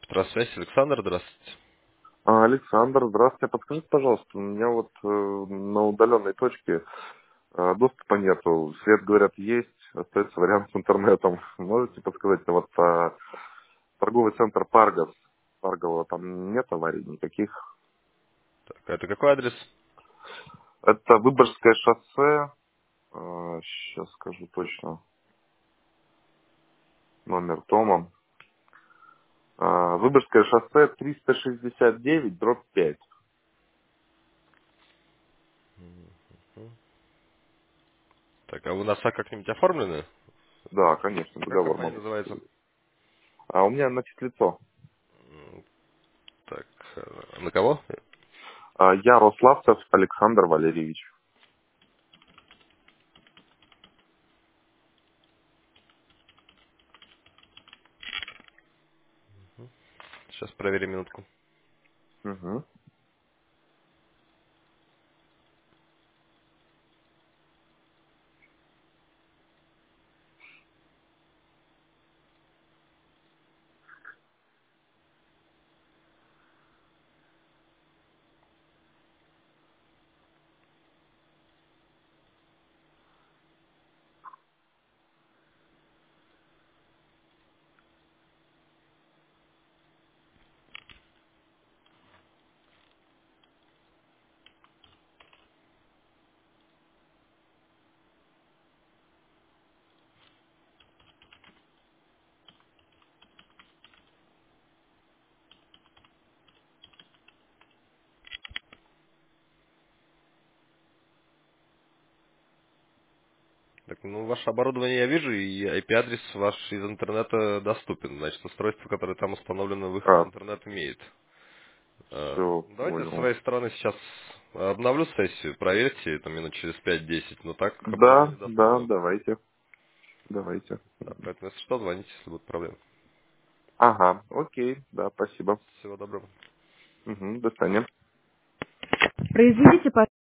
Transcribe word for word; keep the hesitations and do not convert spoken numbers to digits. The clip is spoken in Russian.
Здравствуйте, Александр, здравствуйте. А, Александр, здравствуйте. Подскажите, пожалуйста, у меня вот э, на удаленной точке э, доступа нету. Свет, говорят, есть, остается вариант с интернетом. Можете подсказать, вот а, торговый центр Паргас, Паргового, там нет аварий никаких. Так, а это какой адрес? Это Выборгское шоссе, сейчас скажу точно номер Тома. А, Выборгское шоссе триста шестьдесят девять, дробь пять. Так, а у нас а как-нибудь оформлены? Да, конечно, Как договор компания могу. называется? А у меня на лицо. М, Так, э, на кого? А, Ярославцев Александр Валерьевич. Сейчас проверим минутку. Угу. Так, ну, ваше оборудование я вижу, и I P-адрес ваш из интернета доступен. Значит, устройство, которое там установлено, выход в А, интернет имеет. Э, все, Давайте с понял. своей стороны сейчас обновлю сессию, проверьте, там минут через пять-десять. Но так Да, оборудование да, доступно. давайте, давайте. Да, поэтому, если что, звоните, если будут проблемы. Ага, окей, да, спасибо. Всего доброго. Угу, до свидания. Произведите,